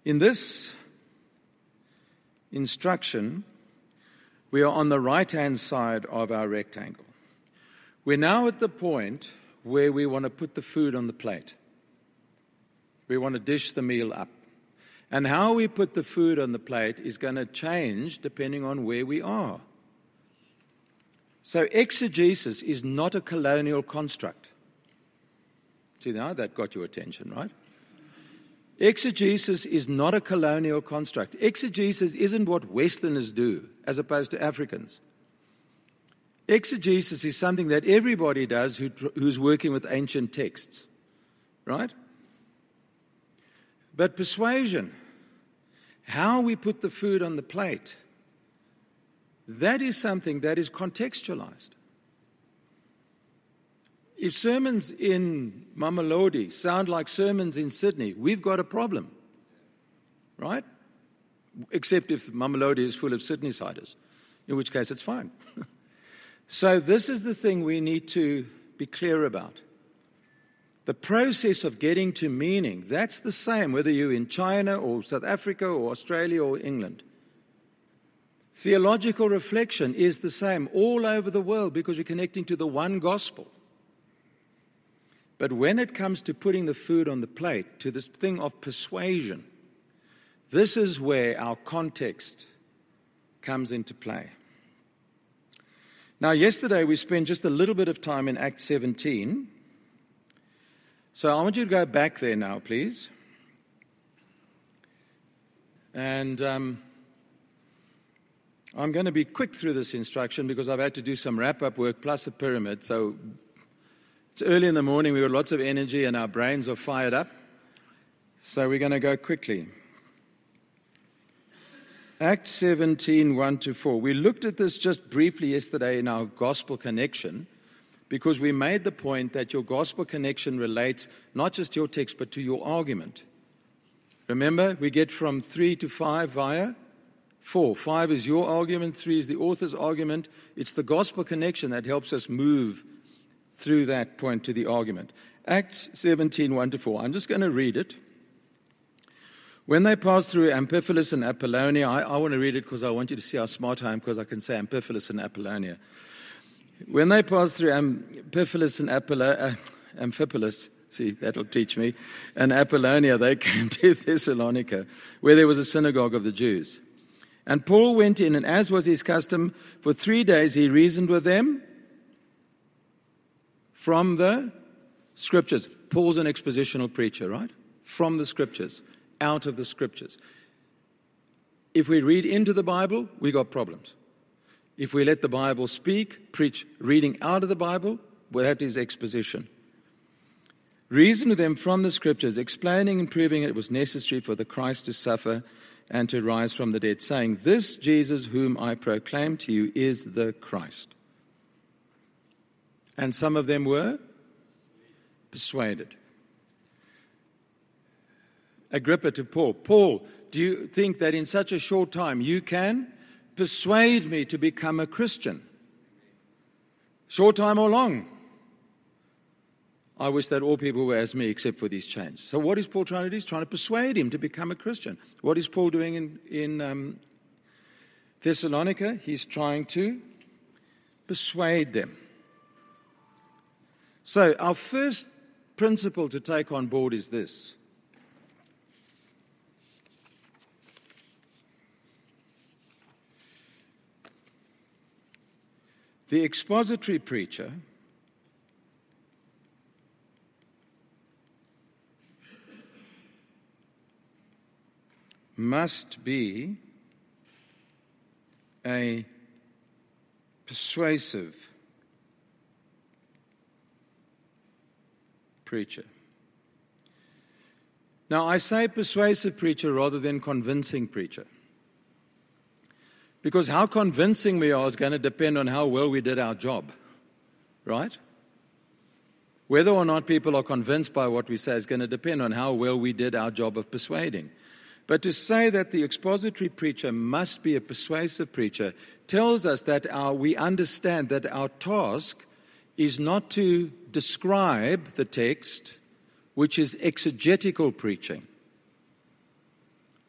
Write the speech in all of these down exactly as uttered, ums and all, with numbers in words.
In this instruction, we are on the right-hand side of our rectangle. We're now at the point where we want to put the food on the plate. We want to dish the meal up. And how we put the food on the plate is going to change depending on where we are. So exegesis is not a colonial construct. See, now that got your attention, right? Exegesis is not a colonial construct. Exegesis isn't what Westerners do as opposed to Africans. Exegesis is something that everybody does who, who's working with ancient texts, right? But persuasion, how we put the food on the plate, that is something that is contextualized. If sermons in Mamelodi sound like sermons in Sydney, we've got a problem, right? Except if Mamelodi is full of Sydney-siders, in which case it's fine. So this is the thing we need to be clear about. The process of getting to meaning, that's the same whether you're in China or South Africa or Australia or England. Theological reflection is the same all over the world because we're connecting to the one gospel. But when it comes to putting the food on the plate, to this thing of persuasion, this is where our context comes into play. Now, yesterday we spent just a little bit of time in Acts seventeen. So I want you to go back there now, please. And um, I'm going to be quick through this instruction because I've had to do some wrap-up work plus a pyramid. So it's early in the morning, we've got lots of energy and our brains are fired up. So we're going to go quickly. Acts seventeen, one to four. We looked at this just briefly yesterday in our gospel connection because we made the point that your gospel connection relates not just to your text but to your argument. Remember, we get from three to five via four. Five is your argument, three is the author's argument. It's the gospel connection that helps us move through that point to the argument. Acts seventeen, one to four. I'm just going to read it. When they passed through Amphipolis and Apollonia, I, I want to read it because I want you to see how smart I am because I can say Amphipolis and Apollonia. When they passed through Amphipolis and Apollo, uh, Amphipolis, see, that'll teach me, and Apollonia, they came to Thessalonica, where there was a synagogue of the Jews. And Paul went in, and as was his custom, for three days he reasoned with them from the Scriptures. Paul's an expositional preacher, right? From the Scriptures, out of the Scriptures. If we read into the Bible, we got problems. If we let the Bible speak, preach reading out of the Bible, well, that is exposition. Reason with them from the Scriptures, explaining and proving it was necessary for the Christ to suffer and to rise from the dead, saying, this Jesus whom I proclaim to you is the Christ. And some of them were persuaded. Agrippa to Paul, Paul, do you think that in such a short time you can persuade me to become a Christian? Short time or long? I wish that all people were as me except for these chains. So what is Paul trying to do? He's trying to persuade him to become a Christian. What is Paul doing in, in um, Thessalonica? He's trying to persuade them. So our first principle to take on board is this. The expository preacher must be a persuasive preacher. Now, I say persuasive preacher rather than convincing preacher. Because how convincing we are is going to depend on how well we did our job, right? Whether or not people are convinced by what we say is going to depend on how well we did our job of persuading. But to say that the expository preacher must be a persuasive preacher tells us that our, we understand that our task is not to describe the text, which is exegetical preaching.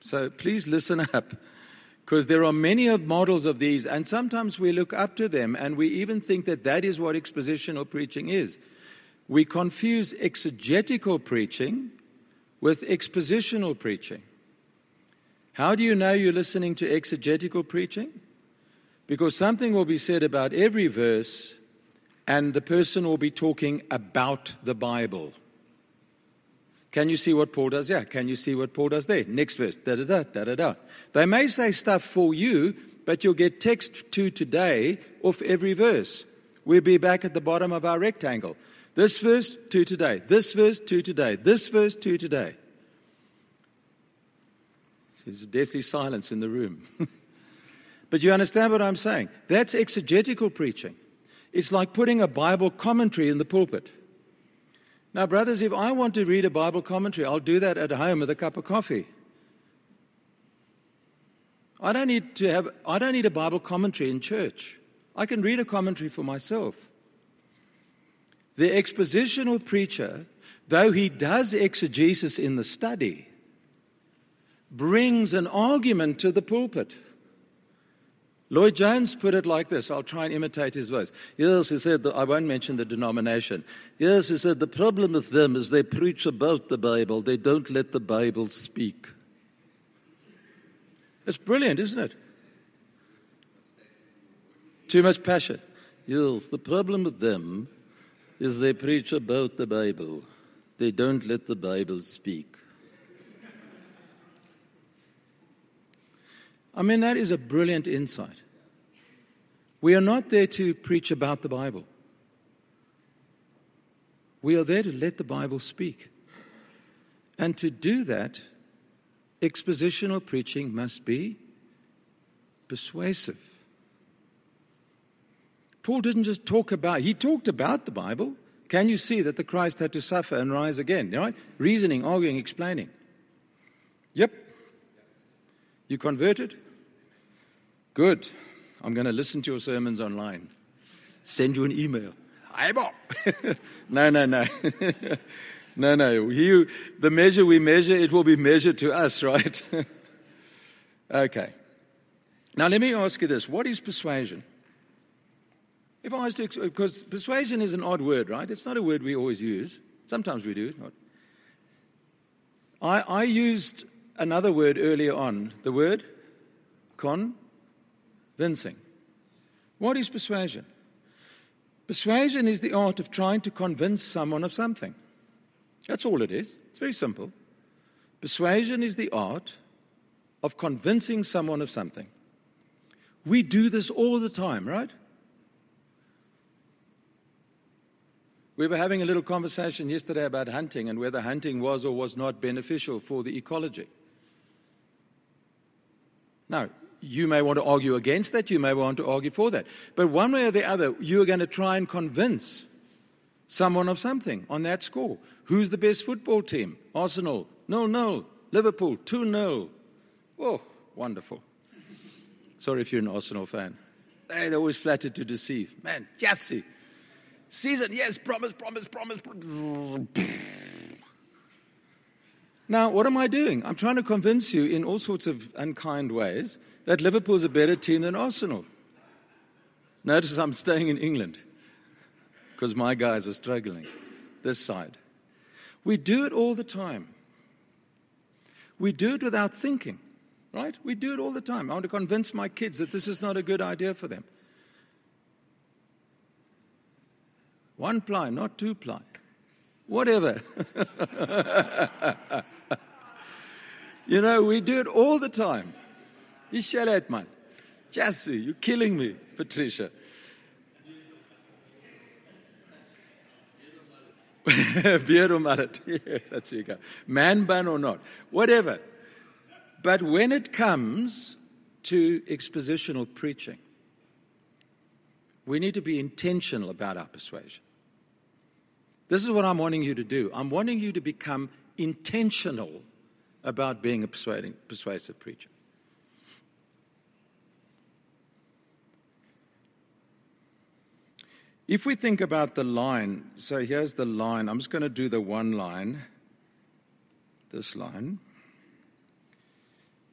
So please listen up, because there are many of models of these, and sometimes we look up to them, and we even think that that is what expositional preaching is. We confuse exegetical preaching with expositional preaching. How do you know you're listening to exegetical preaching? Because something will be said about every verse, and the person will be talking about the Bible. Can you see what Paul does? Yeah. Can you see what Paul does there? Next verse. Da-da-da, da-da-da. They may say stuff for you, but you'll get text to today off every verse. We'll be back at the bottom of our rectangle. This verse to today. This verse to today. This verse to today. There's a deathly silence in the room. But you understand what I'm saying? That's exegetical preaching. It's like putting a Bible commentary in the pulpit. Now, brothers, if I want to read a Bible commentary, I'll do that at home with a cup of coffee. I don't need to have, I don't need a Bible commentary in church. I can read a commentary for myself. The expositional preacher, though he does exegesis in the study, brings an argument to the pulpit. Lloyd Jones put it like this. I'll try and imitate his voice. Yes, he said, I won't mention the denomination. Yes, he said, the problem with them is they preach about the Bible. They don't let the Bible speak. It's brilliant, isn't it? Too much passion. Yes, the problem with them is they preach about the Bible. They don't let the Bible speak. I mean, that is a brilliant insight. We are not there to preach about the Bible. We are there to let the Bible speak. And to do that, expositional preaching must be persuasive. Paul didn't just talk about, he talked about the Bible. Can you see that the Christ had to suffer and rise again? Right? Reasoning, arguing, explaining. Yep. You converted? Good. I'm going to listen to your sermons online. Send you an email. no, no, no. no, no. You, the measure we measure, it will be measured to us, right? Okay. Now, let me ask you this. What is persuasion? If I was to, because persuasion is an odd word, right? It's not a word we always use. Sometimes we do. Not. I, I used another word earlier on, the word con. Convincing. What is persuasion? Persuasion is the art of trying to convince someone of something. That's all it is. It's very simple. Persuasion is the art of convincing someone of something. We do this all the time, right? We were having a little conversation yesterday about hunting and whether hunting was or was not beneficial for the ecology. Now, you may want to argue against that, you may want to argue for that. But one way or the other, you're going to try and convince someone of something on that score. Who's the best football team? Arsenal, nil nil. Liverpool, two nil. Oh, wonderful. Sorry if you're an Arsenal fan. They're always flattered to deceive. Man, Jesse. Season, yes, promise, promise, promise. Now, what am I doing? I'm trying to convince you in all sorts of unkind ways that Liverpool's a better team than Arsenal. Notice I'm staying in England because my guys are struggling this side. We do it all the time. We do it without thinking, right? We do it all the time. I want to convince my kids that this is not a good idea for them. One ply, not two ply. Whatever. You know, we do it all the time. You shall out, man. Jesse, you're killing me, Patricia. Beard or mullet. Yes, that's where you go. Man bun or not. Whatever. But when it comes to expositional preaching, we need to be intentional about our persuasion. This is what I'm wanting you to do. I'm wanting you to become intentional about being a persuading, persuasive preacher. If we think about the line, so here's the line. I'm just going to do the one line, this line.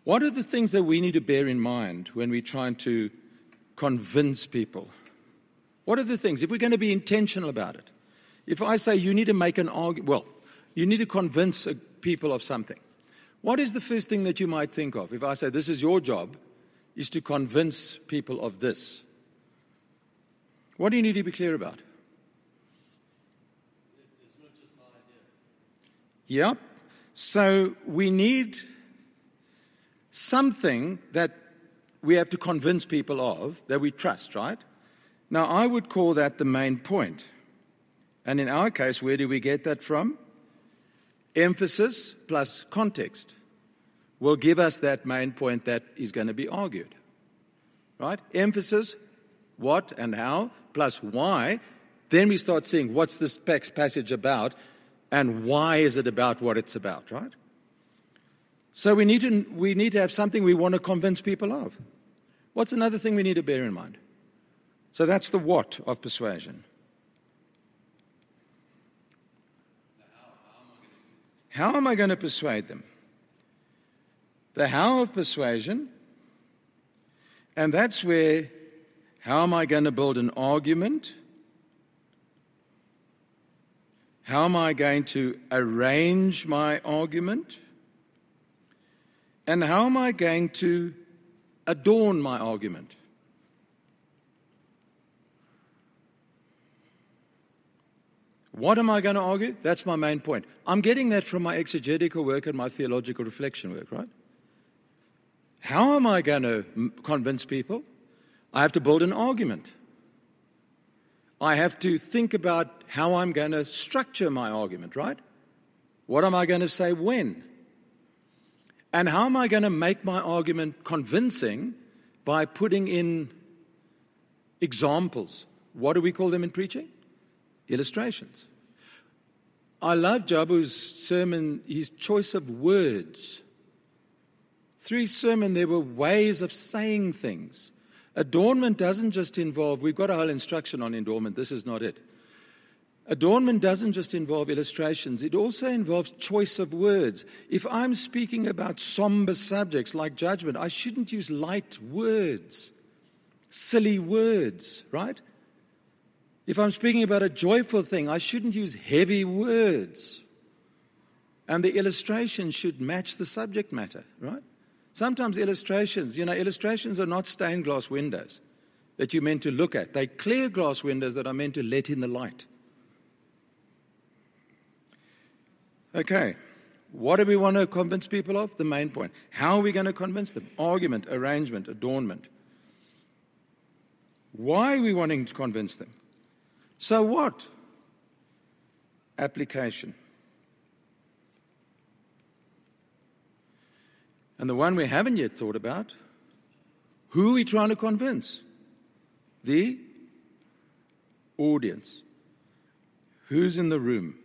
What are the things that we need to bear in mind when we're trying to convince people? What are the things? If we're going to be intentional about it. If I say you need to make an argument, well, you need to convince people of something. What is the first thing that you might think of? If I say this is your job, is to convince people of this. What do you need to be clear about? It's not just my idea. Yep. So we need something that we have to convince people of that we trust, right? Now, I would call that the main point. And in our case, where do we get that from? Emphasis plus context will give us that main point that is going to be argued, right? Emphasis, what and how, plus why. Then we start seeing what's this passage about and why is it about what it's about, right? So we need to, we need to have something we want to convince people of. What's another thing we need to bear in mind? So that's the what of persuasion. How am I going to persuade them? The how of persuasion, and that's where, how am I going to build an argument? How am I going to arrange my argument? And how am I going to adorn my argument? What am I going to argue? That's my main point. I'm getting that from my exegetical work and my theological reflection work, right? How am I going to convince people? I have to build an argument. I have to think about how I'm going to structure my argument, right? What am I going to say when? And how am I going to make my argument convincing by putting in examples? What do we call them in preaching? Illustrations. I love Jabu's sermon, his choice of words. Through his sermon, there were ways of saying things. Adornment doesn't just involve, we've got a whole instruction on adornment, this is not it. Adornment doesn't just involve illustrations, it also involves choice of words. If I'm speaking about somber subjects like judgment, I shouldn't use light words, silly words, right? If I'm speaking about a joyful thing, I shouldn't use heavy words. And the illustration should match the subject matter, right? Sometimes illustrations, you know, illustrations are not stained glass windows that you're meant to look at. They're clear glass windows that are meant to let in the light. Okay, what do we want to convince people of? The main point. How are we going to convince them? Argument, arrangement, adornment. Why are we wanting to convince them? So what? Application. And the one we haven't yet thought about, who are we trying to convince? The audience. Who's in the room?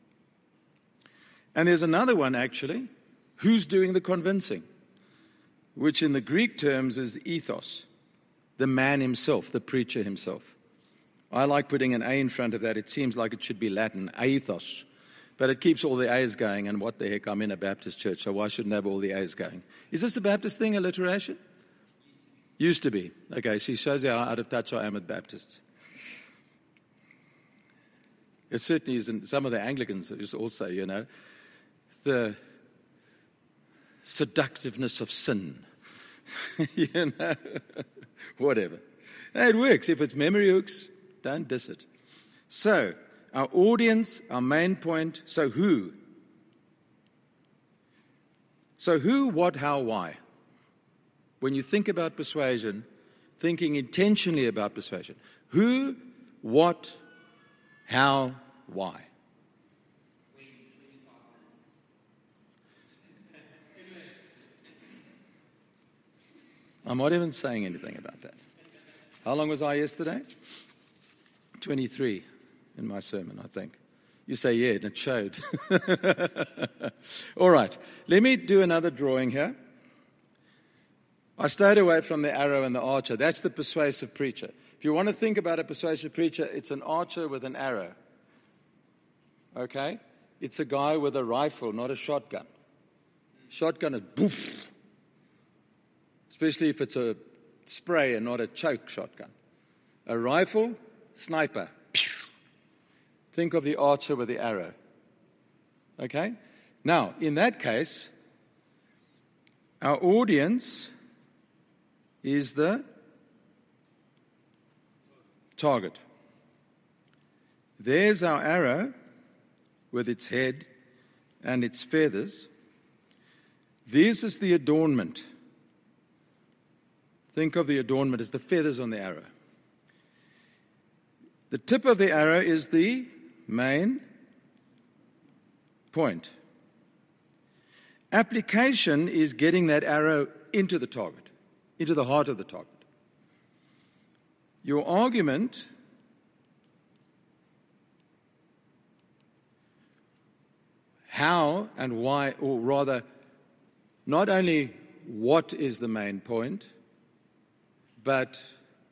And there's another one, actually. Who's doing the convincing? Which in the Greek terms is ethos. The man himself, the preacher himself. I like putting an A in front of that. It seems like it should be Latin, ethos. But it keeps all the A's going, and what the heck, I'm in a Baptist church, so why shouldn't I have all the A's going? Is this a Baptist thing, alliteration? Used to be. Okay, she shows you how out of touch I am with Baptists. It certainly isn't. Some of the Anglicans also, you know, the seductiveness of sin. You know, whatever. It works. If it's memory hooks, don't diss it. So, our audience, our main point, so who? So who, what, how, why? When you think about persuasion, thinking intentionally about persuasion. Who, what, how, why? I'm not even saying anything about that. How long was I yesterday? twenty-three in my sermon, I think. You say, yeah, and it showed. All right, let me do another drawing here. I stayed away from the arrow and the archer. That's the persuasive preacher. If you want to think about a persuasive preacher, it's an archer with an arrow. Okay? It's a guy with a rifle, not a shotgun. Shotgun is boof. especially if it's a spray and not a choke shotgun. A rifle, sniper. Think of the archer with the arrow. Okay? Now, in that case, our audience is the target. There's our arrow with its head and its feathers. This is the adornment. Think of the adornment as the feathers on the arrow. The tip of the arrow is the main point. Application is getting that arrow into the target, into the heart of the target. Your argument how and why, or rather, not only what is the main point, but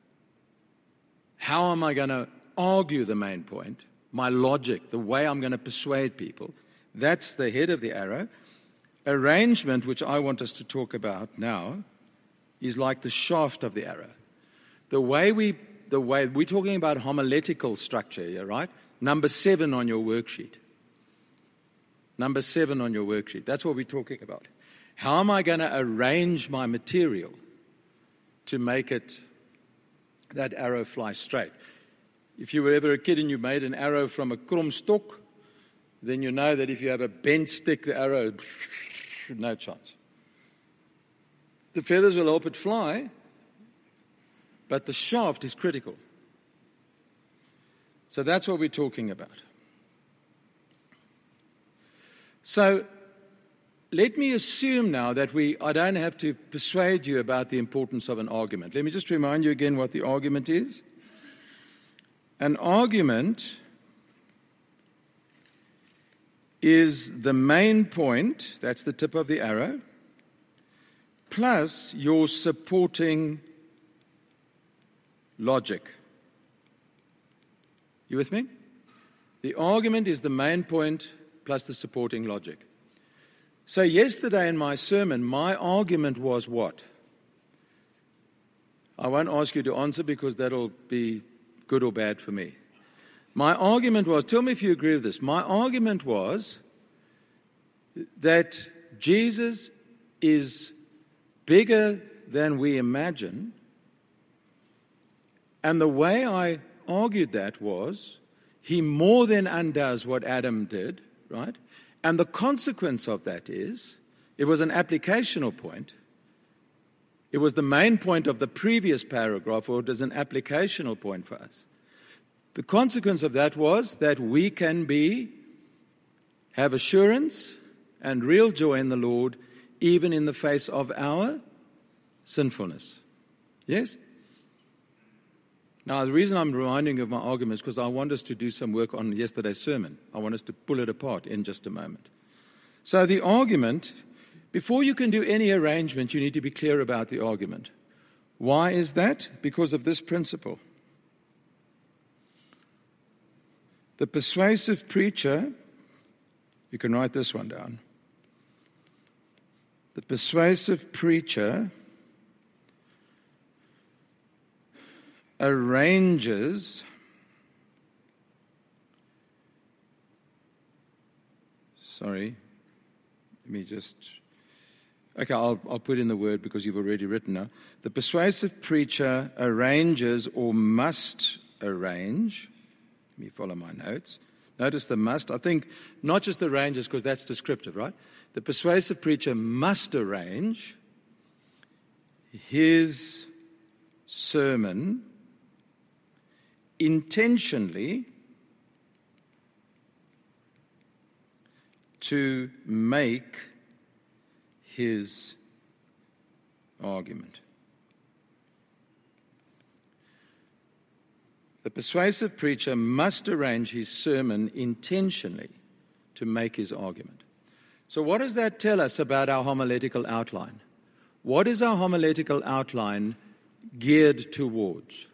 how am I going to argue the main point, my logic, the way I'm going to persuade people. That's the head of the arrow. Arrangement, which I want us to talk about now, is like the shaft of the arrow. The way we, the way we're talking about homiletical structure here, right? Number seven on your worksheet. Number seven on your worksheet. That's what we're talking about. How am I going to arrange my material to make it, that arrow fly straight? If you were ever a kid and you made an arrow from a krom stok, then you know that if you have a bent stick, the arrow, no chance. The feathers will help it fly, but the shaft is critical. So that's what we're talking about. So let me assume now that we, I don't have to persuade you about the importance of an argument. Let me just remind you again what the argument is. An argument is the main point, that's the tip of the arrow, plus your supporting logic. You with me? The argument is the main point plus the supporting logic. So yesterday in my sermon, my argument was what? I won't ask you to answer because that'll be good or bad for me. My argument was, tell me if you agree with this, my argument was that Jesus is bigger than we imagine, and the way I argued that was, he more than undoes what Adam did, right? And the consequence of that is, it was an applicational point. It was the main point of the previous paragraph, or it was an applicational point for us. The consequence of that was that we can be, have assurance and real joy in the Lord, even in the face of our sinfulness. Yes? Now, the reason I'm reminding you of my argument is because I want us to do some work on yesterday's sermon. I want us to pull it apart in just a moment. So the argument, before you can do any arrangement, you need to be clear about the argument. Why is that? Because of this principle. The persuasive preacher, you can write this one down. The persuasive preacher arranges sorry let me just okay I'll, I'll put in the word because you've already written now. The persuasive preacher arranges or must arrange. Let me follow my notes. Notice the must. I think not just arranges because that's descriptive, right? The persuasive preacher must arrange his sermon intentionally to make his argument. The persuasive preacher must arrange his sermon intentionally to make his argument. So what does that tell us about our homiletical outline? What is our homiletical outline geared towards?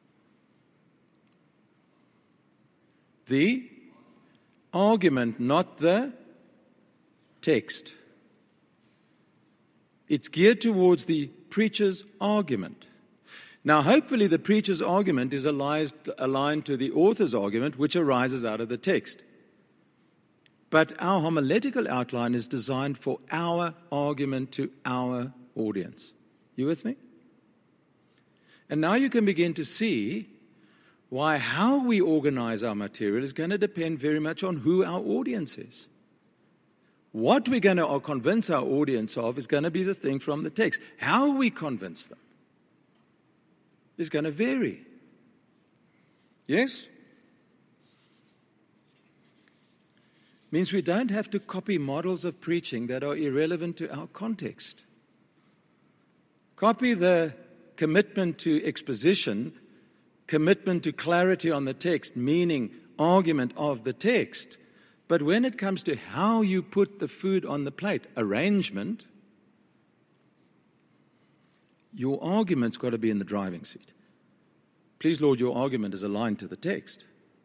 The argument, not the text. It's geared towards the preacher's argument. Now, hopefully the preacher's argument is aligned, aligned to the author's argument, which arises out of the text. But our homiletical outline is designed for our argument to our audience. You with me? And now you can begin to see why how we organize our material is going to depend very much on who our audience is. What we're going to convince our audience of is going to be the thing from the text. How we convince them is going to vary. Yes? Means we don't have to copy models of preaching that are irrelevant to our context. Copy the commitment to exposition, commitment to clarity on the text, meaning argument of the text. But when it comes to how you put the food on the plate, arrangement, your argument's got to be in the driving seat. Please, Lord, your argument is aligned to the text.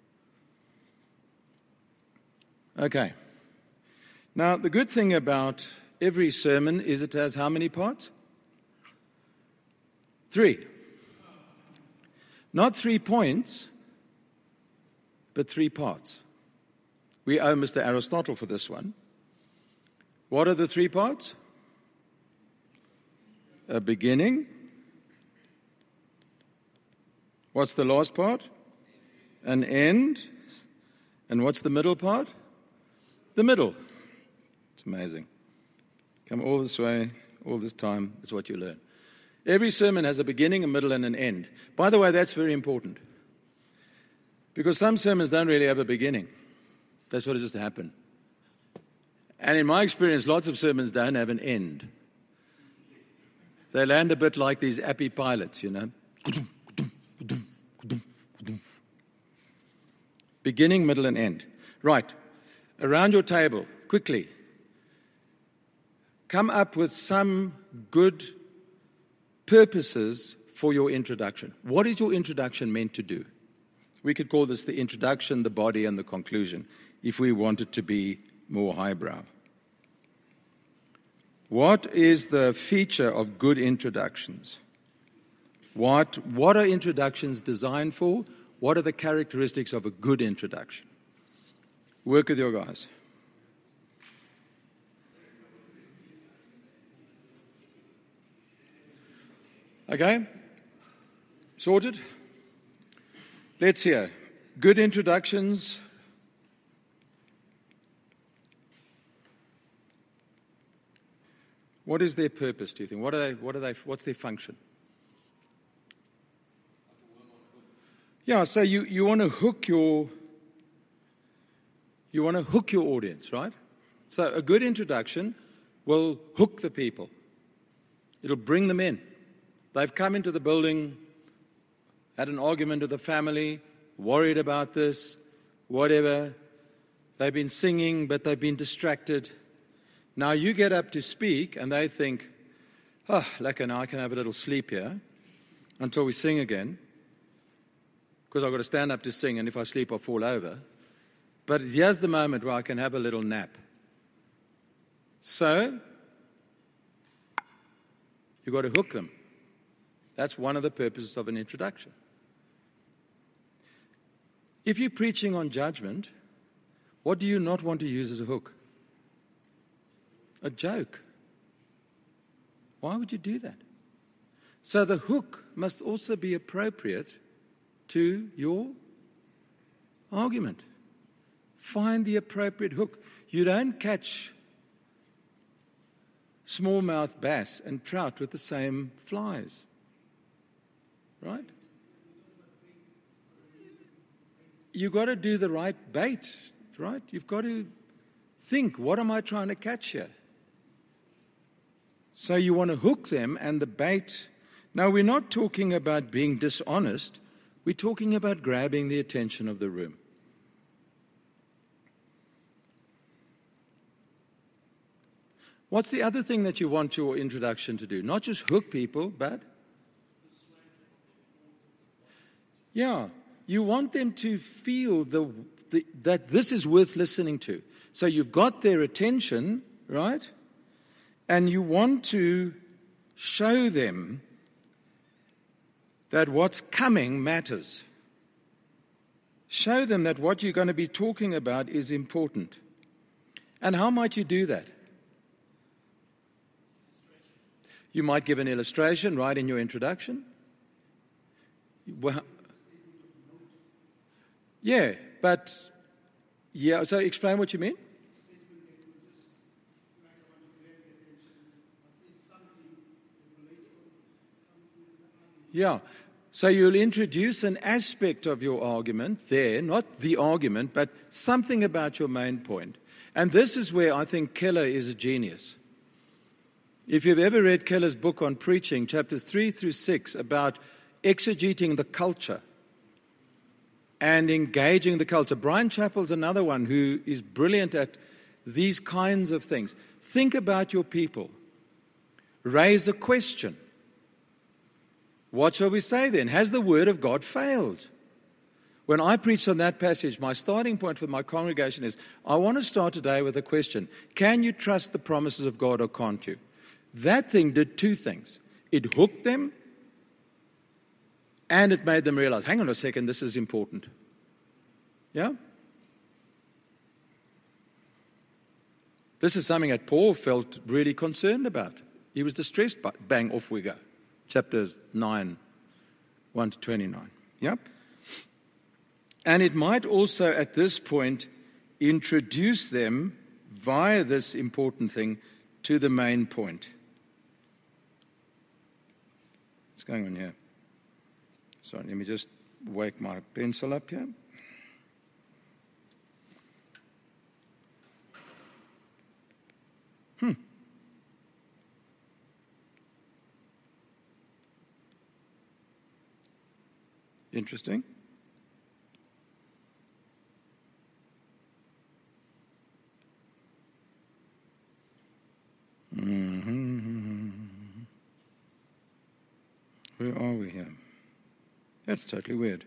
Okay. Now, the good thing about every sermon is it has how many parts? Three. Not three points, but three parts. We owe Mister Aristotle for this one. What are the three parts? A beginning. What's the last part? An end. And what's the middle part? The middle. It's amazing. Come all this way, all this time, is what you learn. Every sermon has a beginning, a middle, and an end. By the way, that's very important. Because some sermons don't really have a beginning. That's what just happened. And in my experience, lots of sermons don't have an end. They land a bit like these appy pilots, you know. Beginning, middle, and end. Right. Around your table, quickly. Come up with some good purposes for your introduction. What is your introduction meant to do? We could call this the introduction, the body, and the conclusion, if we want it to be more highbrow. What is the feature of good introductions? What, what are introductions designed for? What are the characteristics of a good introduction? Work with your guys. Okay? Sorted? Let's hear. Good introductions. What is their purpose, do you think? What are they, what are they, what's their function? Yeah, so you, you want to hook your you want to hook your audience, right? So a good introduction will hook the people. It'll bring them in. They've come into the building, had an argument with the family, worried about this, whatever. They've been singing, but they've been distracted. Now you get up to speak, and they think, oh, lekker, now I can have a little sleep here until we sing again, because I've got to stand up to sing, and if I sleep, I'll fall over. But here's the moment where I can have a little nap. So, you've got to hook them. That's one of the purposes of an introduction. If you're preaching on judgment, what do you not want to use as a hook? A joke. Why would you do that? So the hook must also be appropriate to your argument. Find the appropriate hook. You don't catch smallmouth bass and trout with the same flies. Right? You've got to do the right bait, right? You've got to think, what am I trying to catch here? So you want to hook them, and the bait. Now, we're not talking about being dishonest. We're talking about grabbing the attention of the room. What's the other thing that you want your introduction to do? Not just hook people, but yeah, you want them to feel the, the, that this is worth listening to. So you've got their attention, right? And you want to show them that what's coming matters. Show them that what you're going to be talking about is important. And how might you do that? You might give an illustration right in your introduction. Well, yeah, but, yeah, so explain what you mean. Yeah, so you'll introduce an aspect of your argument there, not the argument, but something about your main point. And this is where I think Keller is a genius. If you've ever read Keller's book on preaching, chapters three through six, about exegeting the culture and engaging the culture. Brian Chappell's another one who is brilliant at these kinds of things. Think about your people. Raise a question. What shall we say then? Has the word of God failed? When I preached on that passage, my starting point for my congregation is, I want to start today with a question. Can you trust the promises of God or can't you? That thing did two things. It hooked them and it made them realize, hang on a second, this is important. Yeah? This is something that Paul felt really concerned about. He was distressed by, bang, off we go. Chapters nine, one to twenty-nine. Yep. And it might also, at this point, introduce them via this important thing to the main point. What's going on here? Sorry, let me just wake my pencil up here. Hmm. Interesting. Mm-hmm. Where are we here? That's totally weird.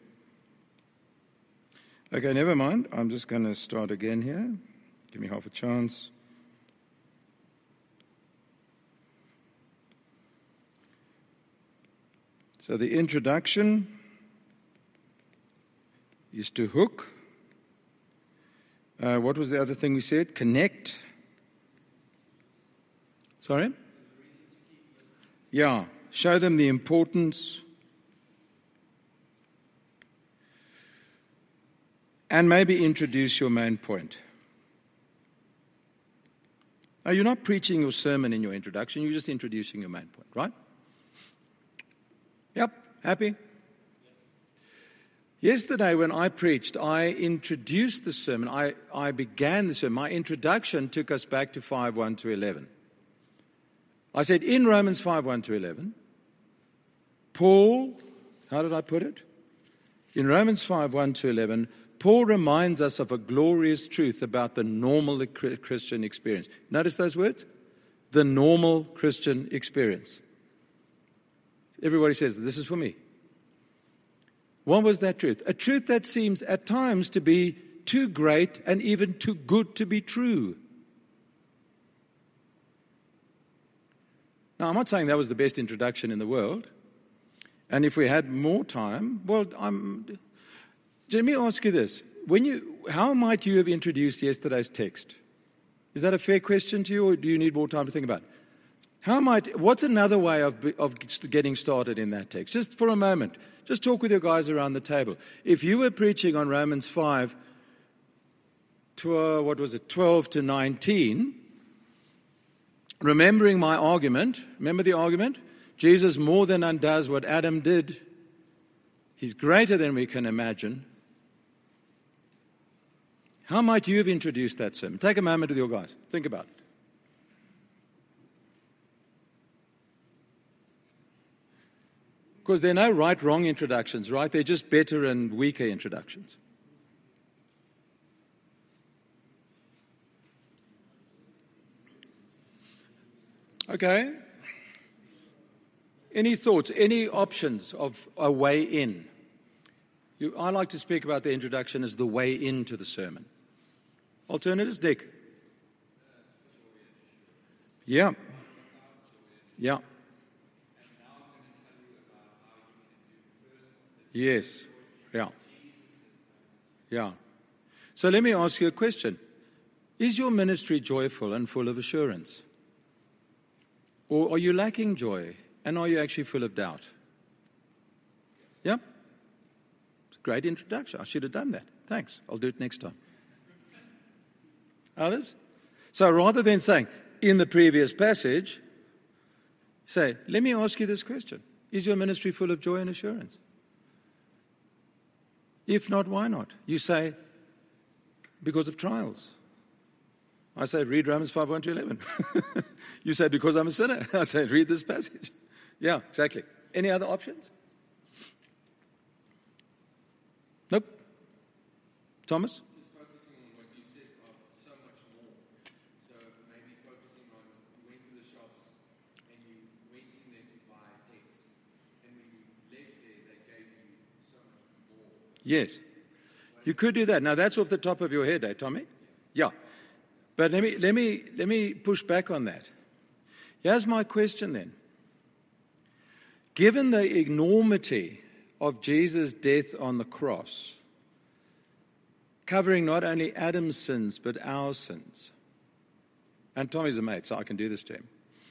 Okay, never mind. I'm just going to start again here. Give me half a chance. So the introduction is to hook. Uh, what was the other thing we said? Connect. Sorry? Yeah. Show them the importance. And maybe introduce your main point. Now, you're not preaching your sermon in your introduction. You're just introducing your main point, right? Yep. Happy? Yesterday when I preached, I introduced the sermon. I, I began the sermon. My introduction took us back to five, one to eleven. I said, in Romans five, one to eleven, Paul, how did I put it? In Romans five, one to eleven, Paul reminds us of a glorious truth about the normal Christian experience. Notice those words? The normal Christian experience. Everybody says, this is for me. What was that truth? A truth that seems at times to be too great and even too good to be true. Now, I'm not saying that was the best introduction in the world. And if we had more time, well, I'm... Let me ask you this. When you, how might you have introduced yesterday's text? Is that a fair question to you, or do you need more time to think about it? How might, what's another way of, of getting started in that text? Just for a moment. Just talk with your guys around the table. If you were preaching on Romans five, twelve, what was it, twelve to nineteen, remembering my argument, remember the argument? Jesus more than undoes what Adam did. He's greater than we can imagine. How might you have introduced that sermon? Take a moment with your guys. Think about it. Because there are no right, wrong introductions, right? They're just better and weaker introductions. Okay. Any thoughts, any options of a way in? You, I like to speak about the introduction as the way into the sermon. Alternatives, Dick? Yeah. Yeah. Yes. Yeah. Yeah. So let me ask you a question. Is your ministry joyful and full of assurance? Or are you lacking joy and are you actually full of doubt? Yeah? It's a great introduction. I should have done that. Thanks. I'll do it next time. Others? So rather than saying, in the previous passage, say, let me ask you this question. Is your ministry full of joy and assurance? If not, why not? You say, because of trials. I say, read Romans five, one to eleven. You say, because I'm a sinner. I say, read this passage. Yeah, exactly. Any other options? Nope. Thomas? Just focusing on what you said of so much more. So maybe focusing on you went to the shops and you went in there to buy eggs. And when you left there, they gave you so much more. Yes. You could do that. Now, that's off the top of your head, eh, Tommy? Yeah. But let me, let me, let me push back on that. Here's my question then. Given the enormity of Jesus' death on the cross, covering not only Adam's sins, but our sins, and Tommy's a mate, so I can do this to him,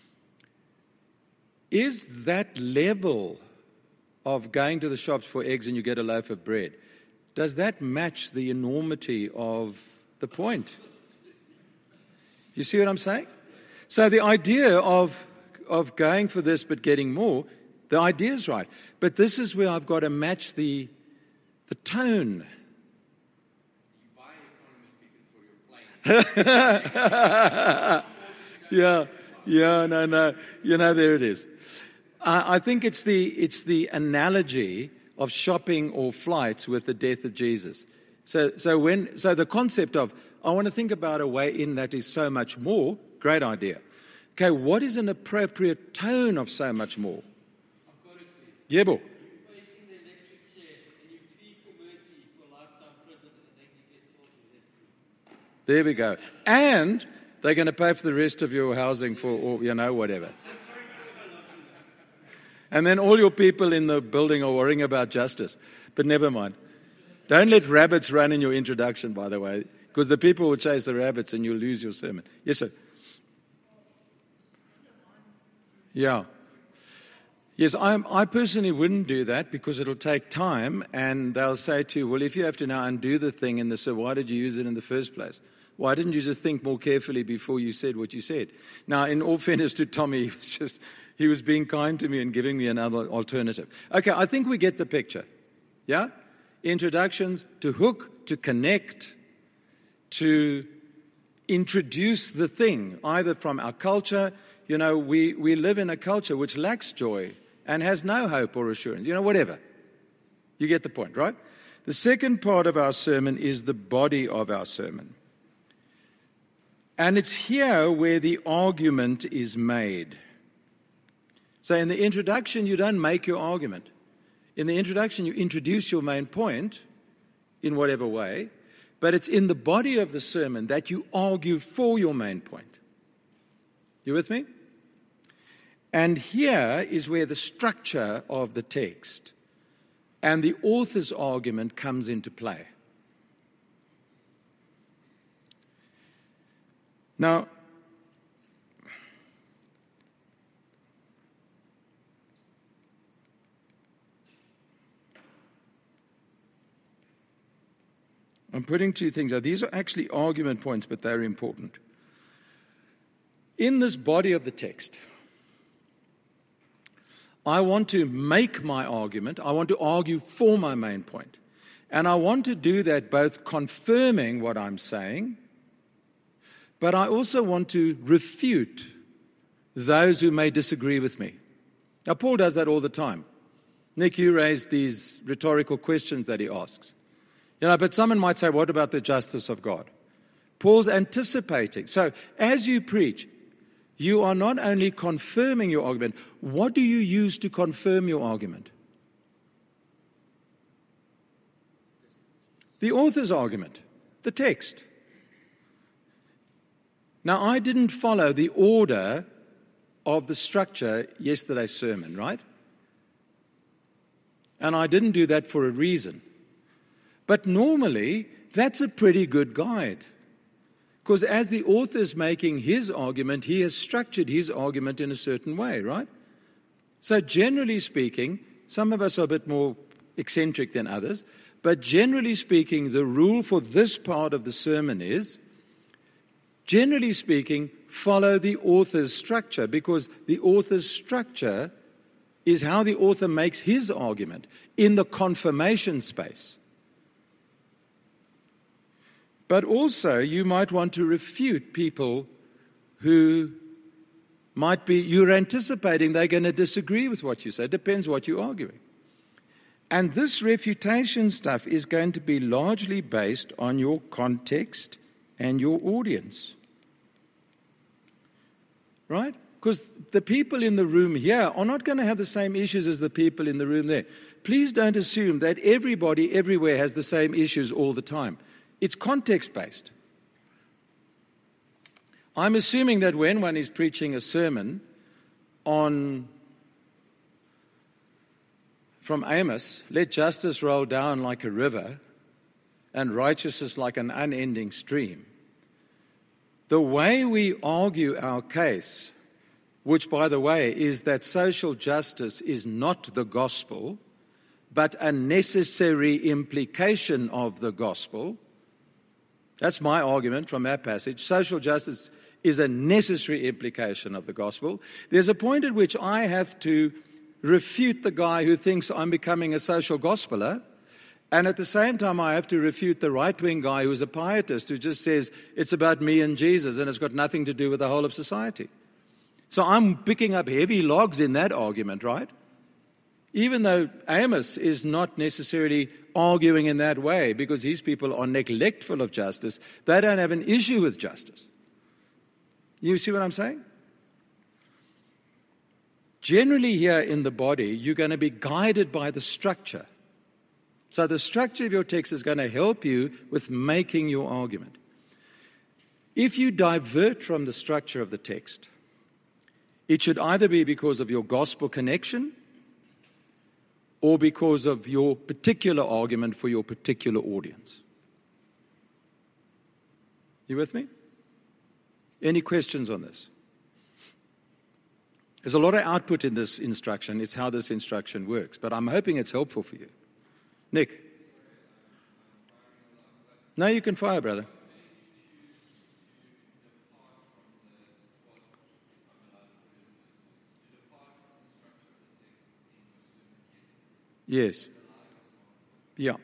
is that level of going to the shops for eggs and you get a loaf of bread, does that match the enormity of the point? You see what I'm saying? So the idea of, of going for this but getting more, the idea is right. But this is where I've got to match the, the tone. You buy an economy ticket for your plane. yeah, yeah, no, no. You know, there it is. I, I think it's the, it's the analogy of shopping or flights with the death of Jesus. So, so when, so the concept of, I want to think about a way in that is so much more, great idea. Okay, what is an appropriate tone of so much more? I've got it for you. Yeah, bo. You're facing the electric chair and you plead for mercy for lifetime prison and then you get told you let free. There we go. And they're going to pay for the rest of your housing for, or, you know, whatever. And then all your people in the building are worrying about justice. But never mind. Don't let rabbits run in your introduction, by the way, because the people will chase the rabbits and you'll lose your sermon. Yes, sir. Yeah. Yes, I'm, I personally wouldn't do that because it'll take time and they'll say to you, well, if you have to now undo the thing in the, so why did you use it in the first place? Why didn't you just think more carefully before you said what you said? Now, in all fairness to Tommy, he was just, he was being kind to me and giving me another alternative. Okay, I think we get the picture. Yeah? Introductions to hook, to connect, to introduce the thing, either from our culture. You know, we, we live in a culture which lacks joy and has no hope or assurance, you know, whatever. You get the point, right? The second part of our sermon is the body of our sermon. And it's here where the argument is made. So in the introduction, you don't make your argument. In the introduction, you introduce your main point in whatever way, but it's in the body of the sermon that you argue for your main point. You with me? And here is where the structure of the text and the author's argument comes into play. Now, I'm putting two things out. These are actually argument points, but they're important. In this body of the text, I want to make my argument. I want to argue for my main point. And I want to do that both confirming what I'm saying, but I also want to refute those who may disagree with me. Now, Paul does that all the time. Nick, you raised these rhetorical questions that he asks. You know, but someone might say, what about the justice of God? Paul's anticipating. So as you preach, you are not only confirming your argument, what do you use to confirm your argument? The author's argument, the text. Now, I didn't follow the order of the structure yesterday's sermon, right? And I didn't do that for a reason. But normally, that's a pretty good guide. Because as the author is making his argument, he has structured his argument in a certain way, right? So generally speaking, some of us are a bit more eccentric than others, but generally speaking, the rule for this part of the sermon is, generally speaking, follow the author's structure, because the author's structure is how the author makes his argument in the confirmation space. But also, you might want to refute people who might be, you're anticipating they're going to disagree with what you say. It depends what you're arguing. And this refutation stuff is going to be largely based on your context and your audience. Right? Because the people in the room here are not going to have the same issues as the people in the room there. Please don't assume that everybody everywhere has the same issues all the time. It's context-based. I'm assuming that when one is preaching a sermon on, from Amos, let justice roll down like a river and righteousness like an unending stream, the way we argue our case, which, by the way, is that social justice is not the gospel, but a necessary implication of the gospel. That's my argument from that passage. Social justice is a necessary implication of the gospel. There's a point at which I have to refute the guy who thinks I'm becoming a social gospeler, and at the same time I have to refute the right-wing guy who's a pietist who just says it's about me and Jesus and it's got nothing to do with the whole of society. So I'm picking up heavy logs in that argument, right? Even though Amos is not necessarily arguing in that way because his people are neglectful of justice, they don't have an issue with justice. You see what I'm saying? Generally here in the body, you're going to be guided by the structure. So the structure of your text is going to help you with making your argument. If you divert from the structure of the text, it should either be because of your gospel connection or because of your particular argument for your particular audience. You with me? Any questions on this? There's a lot of output in this instruction. It's how this instruction works, but I'm hoping it's helpful for you. Nick? No, you can fire, brother. Yes. Yeah.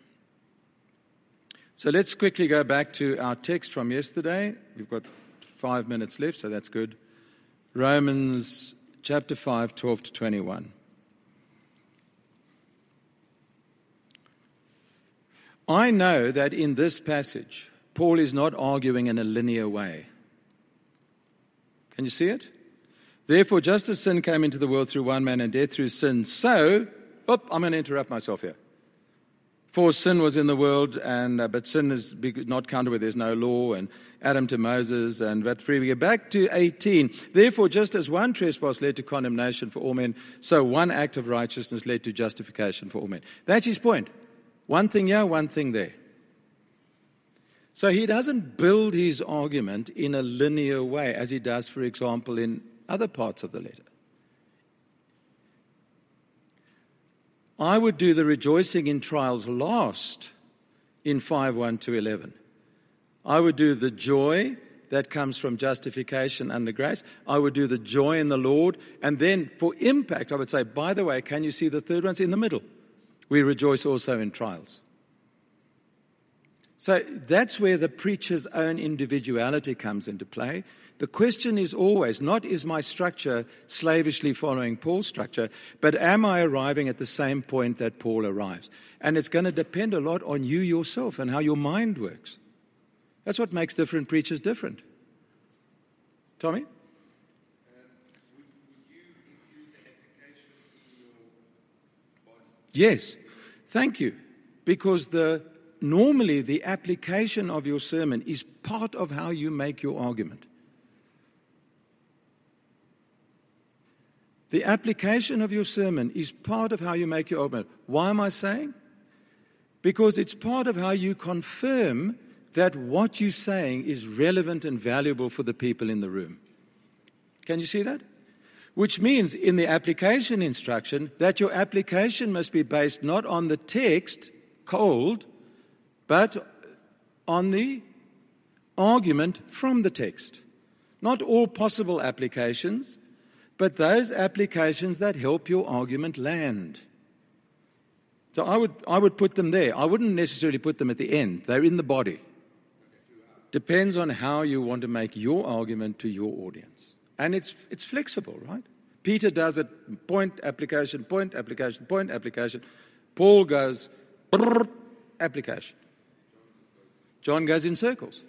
So let's quickly go back to our text from yesterday. We've got five minutes left, so that's good. Romans chapter five, twelve to twenty-one. I know that in this passage, Paul is not arguing in a linear way. Can you see it? Therefore, just as sin came into the world through one man and death through sin, so... Oh, I'm going to interrupt myself here. For sin was in the world, and uh, but sin is not counted where there's no law, and Adam to Moses, and but free. We get back to eighteen. Therefore, just as one trespass led to condemnation for all men, so one act of righteousness led to justification for all men. That's his point. One thing here, one thing there. So he doesn't build his argument in a linear way, as he does, for example, in other parts of the letter. I would do the rejoicing in trials last in five, one to eleven. I would do the joy that comes from justification under grace. I would do the joy in the Lord. And then for impact, I would say, by the way, can you see the third one's in the middle? We rejoice also in trials. So that's where the preacher's own individuality comes into play. The question is always not, is my structure slavishly following Paul's structure, but am I arriving at the same point that Paul arrives? And it's going to depend a lot on you yourself and how your mind works. That's what makes different preachers different. Tommy? Um, would, would you include the application in your body? Yes. Thank you. Because the normally the application of your sermon is part of how you make your argument. The application of your sermon is part of how you make your argument. Why am I saying? Because it's part of how you confirm that what you're saying is relevant and valuable for the people in the room. Can you see that? Which means in the application instruction that your application must be based not on the text, cold, but on the argument from the text. Not all possible applications, but those applications that help your argument land. So I would, I would put them there. I wouldn't necessarily put them at the end. They're in the body. Depends on how you want to make your argument to your audience. And it's, it's flexible, right? Peter does it, point, application, point, application, point, application. Paul goes, brrr, application. John goes in circles.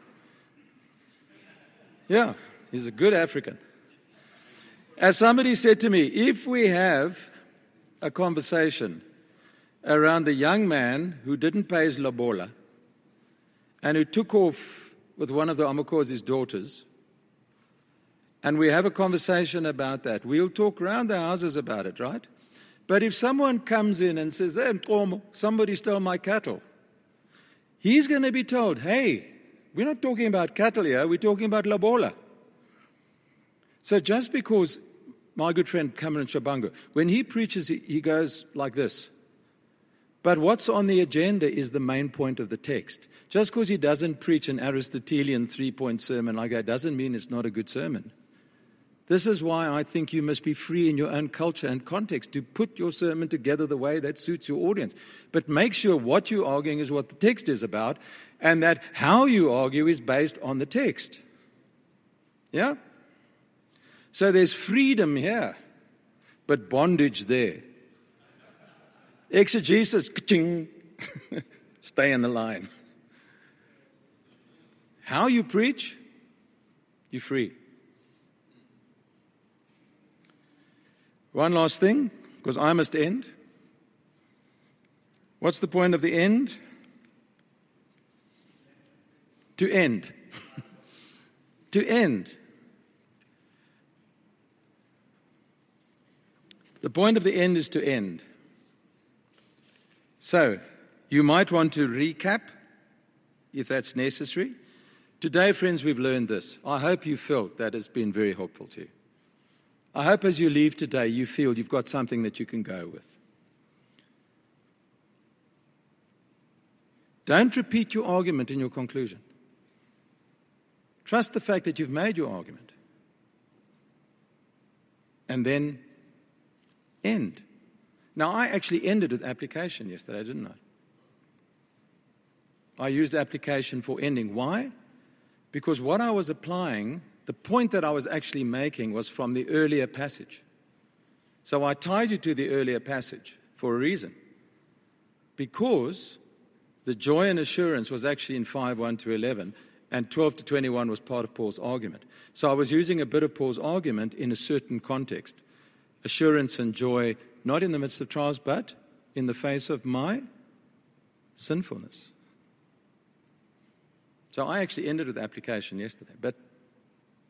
Yeah, he's a good African. As somebody said to me, if we have a conversation around the young man who didn't pay his lobola and who took off with one of the Amakozi's daughters, and we have a conversation about that, we'll talk around the houses about it, right? But if someone comes in and says, hey, somebody stole my cattle, he's going to be told, hey, we're not talking about cattle here, we're talking about lobola. So just because my good friend Cameron Shabango, when he preaches, he goes like this. But what's on the agenda is the main point of the text. Just because he doesn't preach an Aristotelian three-point sermon like that doesn't mean it's not a good sermon. This is why I think you must be free in your own culture and context to put your sermon together the way that suits your audience. But make sure what you're arguing is what the text is about, and that how you argue is based on the text. Yeah? So there's freedom here, but bondage there. Exegesis, ka-ching, stay in the line. How you preach, you're free. One last thing, because I must end. What's the point of the end? To end. To end. The point of the end is to end. So, you might want to recap, if that's necessary. Today, friends, we've learned this. I hope you felt that has been very helpful to you. I hope as you leave today, you feel you've got something that you can go with. Don't repeat your argument in your conclusion. Trust the fact that you've made your argument. And then end. Now, I actually ended with application yesterday, didn't I? I used application for ending. Why? Because what I was applying, the point that I was actually making was from the earlier passage. So I tied you to the earlier passage for a reason. Because the joy and assurance was actually in five, one to eleven, and twelve to twenty-one was part of Paul's argument. So I was using a bit of Paul's argument in a certain context. Assurance and joy, not in the midst of trials, but in the face of my sinfulness. So I actually ended with application yesterday. But